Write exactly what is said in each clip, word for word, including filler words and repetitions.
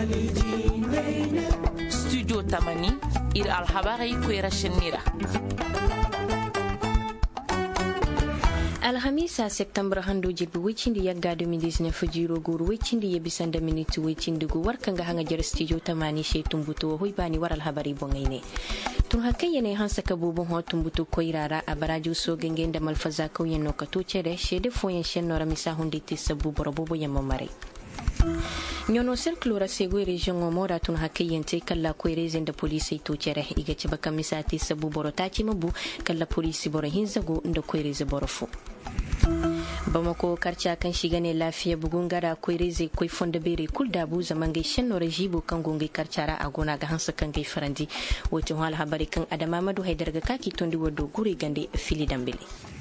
studio tamani ir alhabari kwera shenira alhamisa septembre hando jirbi wicindi yagga deux mille dix-neuf jiro guru wicindi yebisanda minute wicindi go warkanga hanga jar studio tamani she tumbuto hoy bani waral habari bongayne tun hakayene hansa kabubu ho tumbuto koirara abaraju so gengenda malfaza ko yenno kato chere shede foyen shenora misa hunditi sabu borobo yamma mare nyono cercle ra segwe region ngomora tun hakayente kala koireze da police to chere iga ci baka misati sabu borota ci mabu kala police boro hinzago nda koireze borofu Bamako karcha kan shiga ne lafiya bugun gara koireze koi fonda bere kul dabu zaman gai shan nora jibo kan gongai karchara a gona ga hansa kan gai farandi wato hal habari kan adama madu haidar ga kaki tondi wado gure gande fili dambele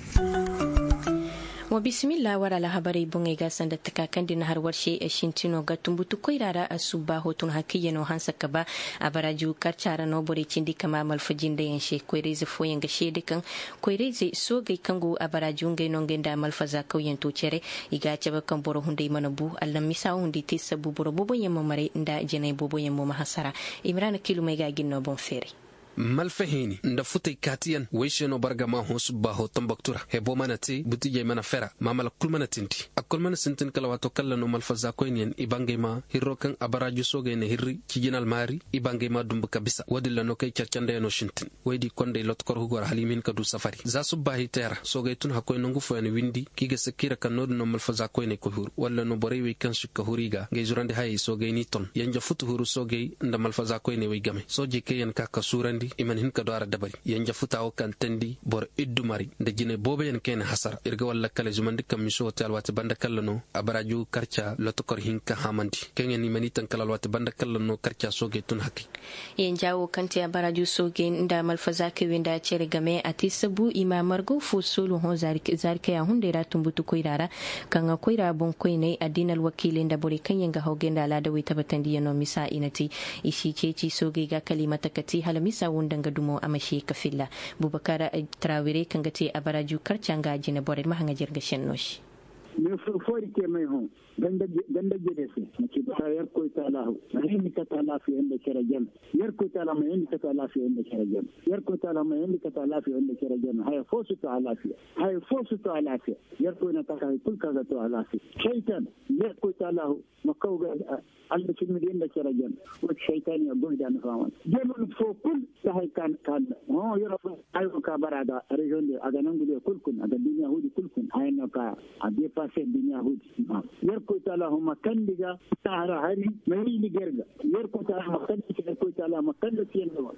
wa bismillah wara la habari bungai ga sanda takakan din har warshe a shintino ga tumbutu koirara a suba hotun hakiye no hansa kaba a baraju karchara no bore cindi kama malfajin da yanshe koireze foyen ga shede kan koireze so gai kango a baraju ngai no ngenda malfaza kauyen to cere iga ceba kan boro hunde manabu Allah misa hunde te sabu boro bobo yamma mare nda jenay bobo yamma mahasara imran kilu mai ga ginno bon fere malfahini nda futay katiyan wesheno bargama hos baho tambaktura hebo manati butije mana fera mamala kulmana tinti akul mana sintin kala wato kala no malfaza koynyen ibangema hirrokan abaraju soge ne hirri kijinal mari ibangema dumbu kabisa wadilla no kay cercande no shintin waydi konde lot kor hugor halimin kadu safari za subahi tera soge tun hakoy no ngufu en windi kige sekira kan no no malfaza koyne ko hur walla no bore wi kan shikka huriga ngay jurande hay soge ni ton yanja futu huru soge nda malfaza koyne wi game soje kayen ka kasurandi iman hin ka doara dabari yanja futawo kan tandi bor iddu mari de jine bobe yen ken hasara irga walla kala jumandi kam miso hotel wati banda kallano abaraju karcha lotokor hin ka hamandi kengen ni manitan kala wati banda kallano karcha soge tun hakki yenjawo kanti abaraju soge nda malfaza ke winda cere game ati sabu imamar go fu solo hon zarik zarika ya hunde ra tumbutu koirara kanga koira bon koine adinal wakile nda bori kanyanga hogenda la da wita batandi yano misa inati ishi ceci soge ga kalimata kati halamisa wundanga dumo amashi kafilla bubakara trawire kangate abaraju karchanga jina bore mahanga jirga shennoshi ne fori ke mai hon ganda ganda jedese nake ba yar ko ta lahu mahimmi ka ta lafi inda kira jam yar ko ta lafi inda ta lafi inda kira jam yar ko ta lafi inda ta lafi inda kira jam hay fosu ta lafi hay fosu ta lafi yar ko na ta kai kul ka ga ta lafi shaytan yar ko ta lahu makau ga Allah kin mi inda kira jam wa shaytan ya gonja na faman jamun fo kul ta hay kan kan ho yara ay ka barada region de aga nan gude kulkun aga dunya hudi kulkun hay na ka ade passe dunya hudi yar ko taala huma kandiga tahara hari mai ni gerga yar ko taala makandiga ko taala makanda tiendo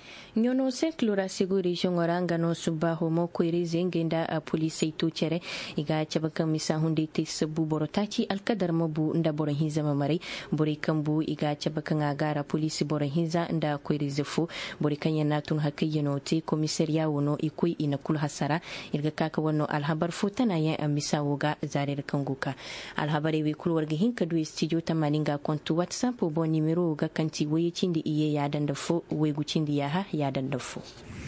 nyono seklura siguri jongoranga no suba homo koirize ngenda a police to cere iga chabaka misa hunde te sabu borotachi alkadar mabu nda boro hinza mamari bori kambu iga chabaka ngagara police boro hinza nda koirize fu bori kanya natun hakiyeno te komisaria wono ikui ina kul hasara irga kaka wono alhabar futana ya amisa woga zarir kanguka alhabari we kul warga hinka du studio tamaninga kontu whatsapp bo nimero ga kanti waye cindi iye ya danda fu we gucindi ya ha ya dandafu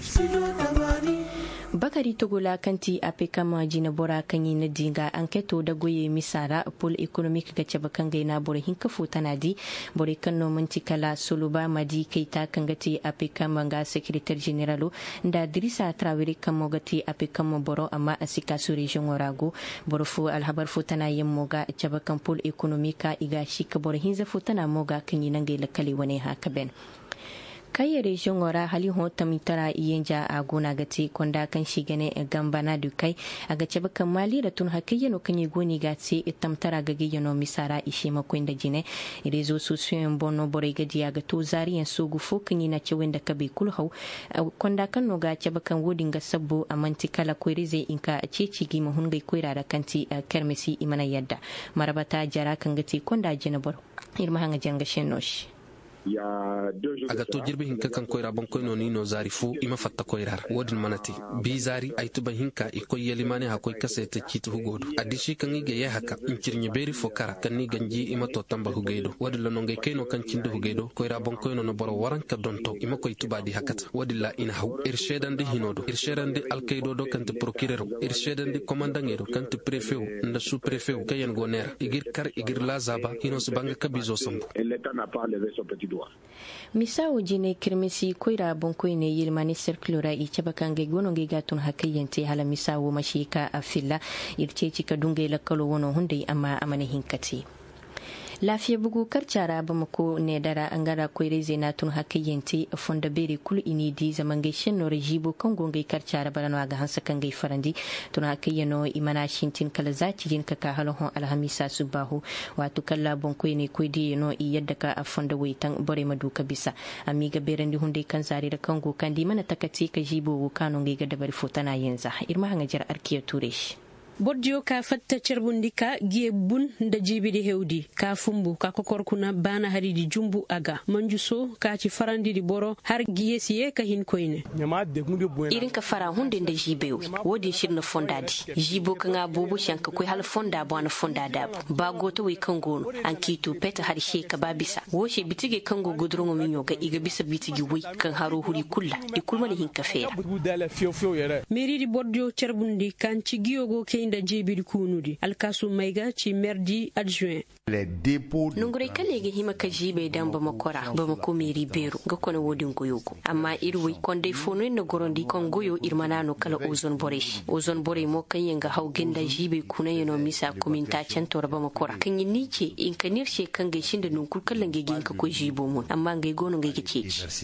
bakari togola kanti apeka majina bora kanyi na dinga anketo da goye misara pol economic ga ceba kanga na bora hinka futana di bore kanno mantikala soluba madi keita kangati apeka manga secretary general nda dirisa trawiri kamogati apeka mo boro amma asika su region orago borofu alhabar futana yemmoga ceba kan pol economica iga shika bora hinza futana moga kanyi nange lakali wane haka ben kaye region ora hali ho tamitara iyenja a gona gati konda kan shigane gambana dukai aga ceba kan mali da tun hakiye no kan goni gati tamtara gage yano misara ishe makwenda jine rezo sosiyon bono bore gadi aga to zariyan sugu fo kan na ce wanda kabe kulhau konda kan no ga ceba kan wodin ga sabbo amanti kala koirize inka ceci gi mahun gai koira da kanti kermesi imana yadda marabata jara kan gati konda jine bor irma hanga janga shenoshi aga to jirbe hinka kan koyra bon koyno ni no zari fu ima fatta koyrar wodin manati bi zari ay tuba hinka i koy yelimane ha koy kasete citu hugodo adishi kan ige ye haka incirnye beri fo kara kan ni ganji ima to tamba hugeido wadilla no ngay kayno kan cinde hugeido koyra bon koyno no boro waran ka donto ima koy tuba di hakata wadilla ina haw irshedande hinodo irshedande alkaydo do kan te procureur irshedande commandant kan te préfet nda sous préfet kayen gonera igir kar igir la zaba hino se banga kabizo sambo misawo jine kirmisi koyra bon koyne yilmani circulera i cabakange gononge gatun hakayente hala misawo mashika afilla irce cika dunge lakalo wono hunde amma amane hinkati lafiya bugu karcara ba mako ne dara an gara koyre zena tun hakayente fonda bere kul ini di zaman gaishen no rejibo kan gongai karcara baran waga hansa kan gai farandi tun hakayeno imana shintin kala zati jin ka halon alhamisa subahu wato kala bon koyne koydi no i yadda ka a fonda waitan bore maduka bisa amiga berandi hunde kan zari da kango kan di mana takati ka jibo kanu ngai ga da bari fotana yanza irma hanga jar arkiya turesh Bordio ka fatta cerbundika gie bun da jibidi hewdi ka fumbu ka kokorkuna bana haridi jumbu aga manjuso ka ci farandi di boro har gie siye ka hin koyne irin ka fara hunde da jibewi wodi shirna fondadi jibo ka nga bobo shanka koy hal fonda bana fonda da ba goto wi kango an kitu peta har she ka babisa wo she bitige kango gudrongo minyo ga iga bisa bitigi wi kan haro huri kulla di kulmani hin ka fera meri di bordio cerbundi kan ci giyogo ke da jibidi kunudi alkasu maiga ci merdi adjoint nungure kalege hima ka jibe dan ba makora ba mako meri beru ga kono wodin goyogo amma irwi konde fono na gorondi kon goyo irmanano kala ozon boresh ozon bore mo kan yanga hawgenda jibe kuna yano misa kuminta cantora ba makora kan yinni ce in kanir she kan gaishin da nunkul kallan gege ka ko jibo mun amma ngai gono ngai ke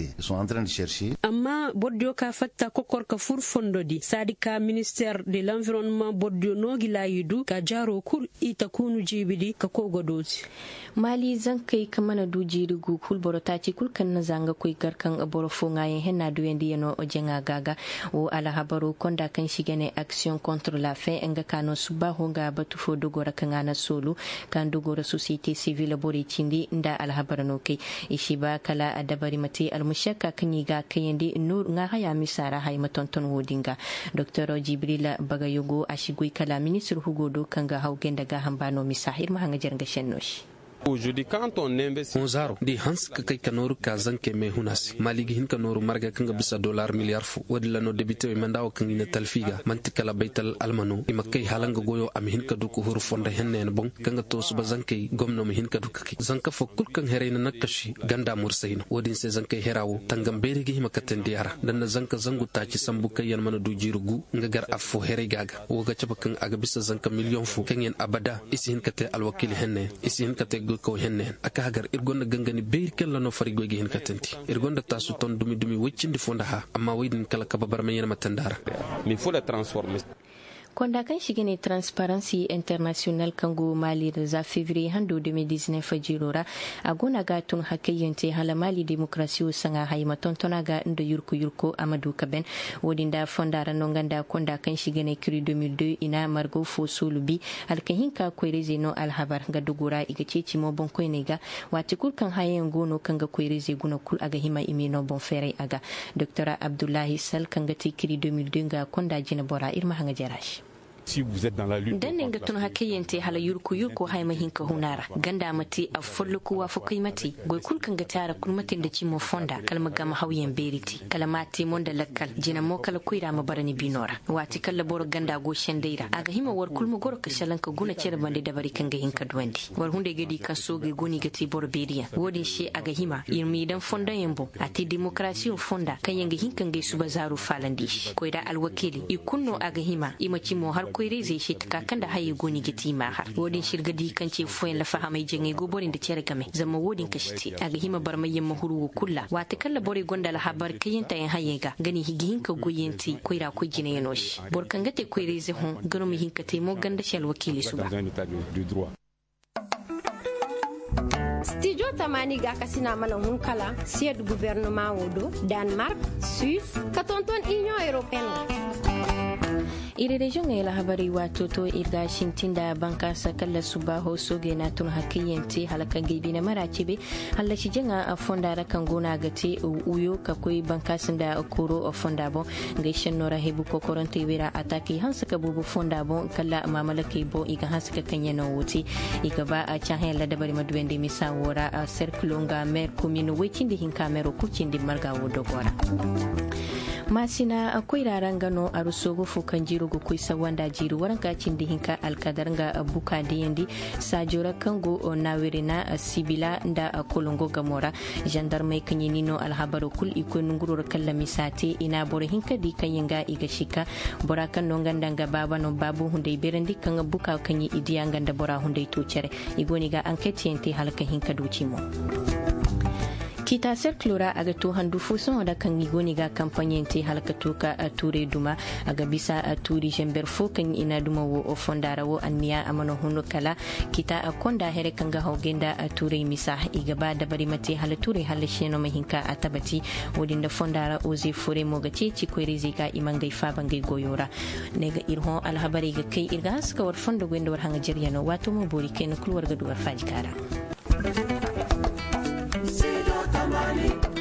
ce amma bordio ka fatta kokor ka fur fondodi sadika ministère de l'environnement bordio nogi layidu ka jaro kur ita kunu jibidi ka kogo dozi mali zan kai kamana duji rugu kul borota ci kul kan na zanga koi garkan boro fo ngayen henna duwendi yano ojenga gaga o ala habaru konda kan shigene action contre la faim enga kano suba honga batu fo dogora kan ana solo kan dogora société civile bori cindi nda ala habarano kai ishiba kala adabari mate almushaka kan yiga kayende nur nga haya misara hay matonton wodinga dr jibril bagayogo ashigui kala ministre hugodo kanga hawgenda ga hambano misahir mahanga jarnga shennoshi Onzaro di hans ka kai kanoru ka zanke me hunas maligi hin kanoru marga kanga bisa dollar miliar fu wadilla no debite mandaw kan ina talfiga mantikala baital almano imakai halanga goyo am hin ka duku huru fonda hennen bon kanga to suba zanke gomno me hin ka duka zanka fo kul kan herena nakashi ganda mursaino wadin se zanke herawo tangam berigi himakaten diara dan zanka zangu ta ci sambu kayan mana du jirugu nga gar afo here gaga woga caba kan aga bisa zanka million fu kanyen abada isi hin kate alwakil henne isi hin kate ko henne aka hagar irgonda gangani beir kella no fari goge hen katenti irgonda tasu ton dumi dumi weccindi fonda ha amma waydin kala kababar men yana matandara il faut la transformer konda kan shigene transparency international kango mali da za février hando deux mille dix-neuf jirora agona gatun hakayente hala mali demokrasiyo sanga hayma tontona ga ndo yurko yurko amadu kaben wodinda fondara nonganda konda kan shigene kiri deux mille deux ina margo fo solubi alkahinka koyreze no alhabar ga dugura iga ceci mo bon koynega wati kul kan hayen gono kanga koyreze guna kul aga hima imino bon fere aga dr abdullahi sal kanga tikiri deux mille deux ga konda jina bora irma hanga jarash si vous êtes dans la lutte dan nga tun hakayente hala yurku yurku hayma hinka hunara ganda mati a folluku wa fukai mati goy kul kan gatara kulmatin da cimo fonda kalma gama hawyen beriti kalamati monda lakkal jina mo kala kuira ma barani binora wati kala boro ganda go shendeira aga hima war kulma goro ka shalanka guna cere bande da bari kan ga hinka duwandi war hunde gadi kan soge goni gati boro beriya wodin shi aga hima irmi dan fonda yembo ati demokrasiyo fonda kan yanga hinkan ga suba zaru falandi koida alwakili ikunno aga hima ima cimo har koyre zai shi ta kan da haye goni giti ma har wodin shirgadi kan ce foyin la fahamai jenge goborin da cere game zama wodin ka shiti aga hima barmayyan mahuru kulla wata kalla bore gonda la habar kayin ta yan haye ga gani higihin ka goyenti koira ko gine yanoshi borkan gate koyre zai hon gano mi hinka te mo ganda shal wakili su ba studio tamani ga kasina mana hunkala sied gouvernement wodo Denmark Suisse ka tonton Union Européenne iri region ila habari wato to irga shintinda banka sakalla subaho soge na tun hakiyente halaka gibi na maracibe halashi jinga fonda rakan gona gate uyo kakoi banka sinda koro fonda bon gaishen nora hebu kokoronte wira ataki hansaka bubu fonda bon kala mamalake bo iga hansaka kanya no wuti iga ba a chahen la dabari madwende misa wora a serklonga mer commune wechindi hinkamero kuchindi marga wodogora masina akwai raran gano a rusogo fukan jiro go kuisa wanda jiro waran kacin da hinka alkadar ga buka da yandi sajora kango na wirina sibila da kolongo gamora gendarme kanyi nino alhabaru kul iko ngurur kala misate ina bore hinka di kanyanga iga shika bora kan no ganda ga baba no babu hunde berandi kan buka kanyi idiya ganda bora hunde to cere igoni ga enquête yente halka hinka ducimo kita serklura aga to handu fuson da kan igoni ga kampanyen te halkatu ka ture duma aga bisa turi jember fo kan ina duma wo fondara wo anniya amano hono kala kita akonda here kan ga hogenda ture misa igaba da bari mate halature halasheno mahinka atabati wodin da fondara oze fure mogace ci ko rizika imangai fa bangai goyora nega irho alhabari ga kai irga haska war fondo gwendo war hanga jiryano wato mo bori kai na kulwar ga duwar fajikara Tamani